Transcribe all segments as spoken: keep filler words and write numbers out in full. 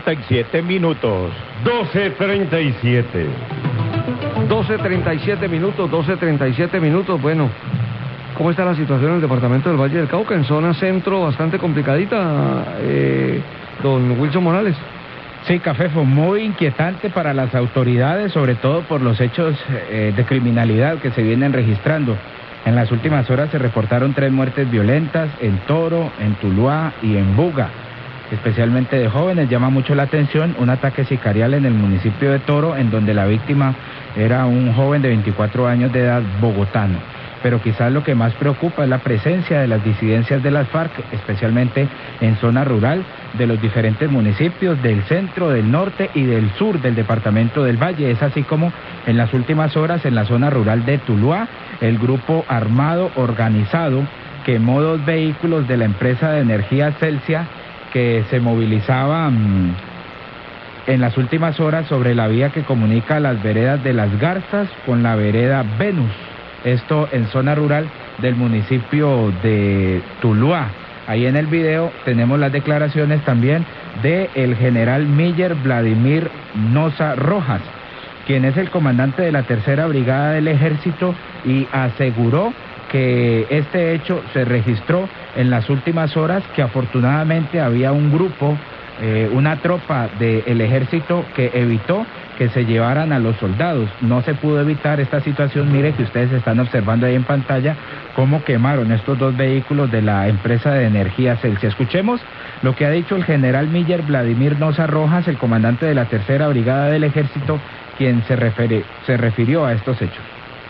siete minutos. doce treinta y siete. doce treinta y siete minutos, doce treinta y siete minutos. Bueno, ¿cómo está la situación en el departamento del Valle del Cauca? En zona centro bastante complicadita, eh, don Wilson Morales. Sí, Cafefo, muy inquietante para las autoridades, sobre todo por los hechos eh, de criminalidad que se vienen registrando. En las últimas horas se reportaron tres muertes violentas en Toro, en Tuluá y en Buga. Especialmente de jóvenes, llama mucho la atención un ataque sicarial en el municipio de Toro, en donde la víctima era un joven de veinticuatro años de edad bogotano. Pero quizás lo que más preocupa es la presencia de las disidencias de las FARC, especialmente en zona rural de los diferentes municipios del centro, del norte y del sur del departamento del Valle. Es así como en las últimas horas en la zona rural de Tuluá, el grupo armado organizado quemó dos vehículos de la empresa de energía Celsia que se movilizaban en las últimas horas sobre la vía que comunica las veredas de Las Garzas con la vereda Venus. Esto en zona rural del municipio de Tuluá. Ahí en el video tenemos las declaraciones también de el general Miller Vladimir Noza Rojas, quien es el comandante de la tercera brigada del ejército, y aseguró que este hecho se registró en las últimas horas, que afortunadamente había un grupo, eh, una tropa del ejército que evitó que se llevaran a los soldados. No se pudo evitar esta situación. Mire que ustedes están observando ahí en pantalla cómo quemaron estos dos vehículos de la empresa de energía Celsia. Escuchemos lo que ha dicho el general Miller Vladimir Noza Rojas, el comandante de la tercera brigada del ejército, quien se, refere, se refirió a estos hechos.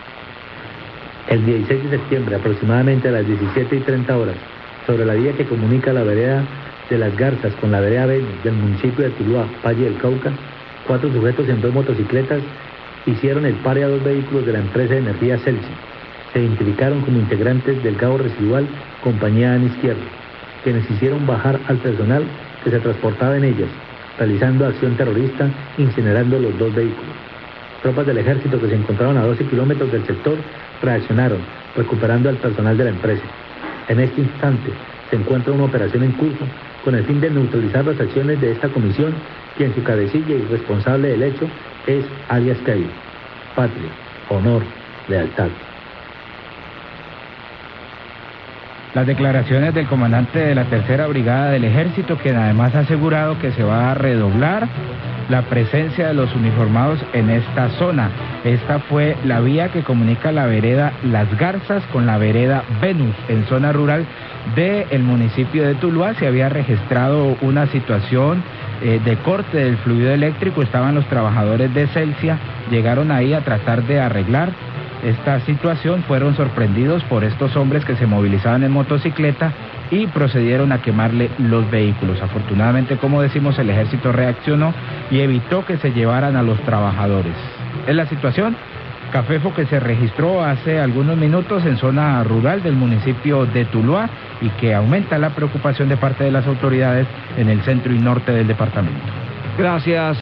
El dieciséis de septiembre, aproximadamente a las diecisiete y treinta horas, sobre la vía que comunica la vereda de Las Garzas con la vereda Venus del municipio de Tuluá, Valle del Cauca, cuatro sujetos en dos motocicletas hicieron el pare a dos vehículos de la empresa de energía Celsia. Se identificaron como integrantes del cabo residual Compañía Dan Izquierdo, quienes hicieron bajar al personal que se transportaba en ellas, realizando acción terrorista, incinerando los dos vehículos. Tropas del ejército que se encontraban a doce kilómetros del sector reaccionaron, recuperando al personal de la empresa. En este instante se encuentra una operación en curso con el fin de neutralizar las acciones de esta comisión, quien su cabecilla y responsable del hecho es alias Caído. Patria, honor, lealtad. Las declaraciones del comandante de la tercera brigada del ejército, quien además ha asegurado que se va a redoblar la presencia de los uniformados en esta zona. Esta fue la vía que comunica la vereda Las Garzas con la vereda Venus en zona rural del municipio de Tuluá. Se había registrado una situación eh, de corte del fluido eléctrico. Estaban los trabajadores de Celsia, llegaron ahí a tratar de arreglar esta situación, fueron sorprendidos por estos hombres que se movilizaban en motocicleta y procedieron a quemarle los vehículos. Afortunadamente, como decimos, el ejército reaccionó y evitó que se llevaran a los trabajadores. Es la situación, Cafefo, que se registró hace algunos minutos en zona rural del municipio de Tuluá y que aumenta la preocupación de parte de las autoridades en el centro y norte del departamento. Gracias.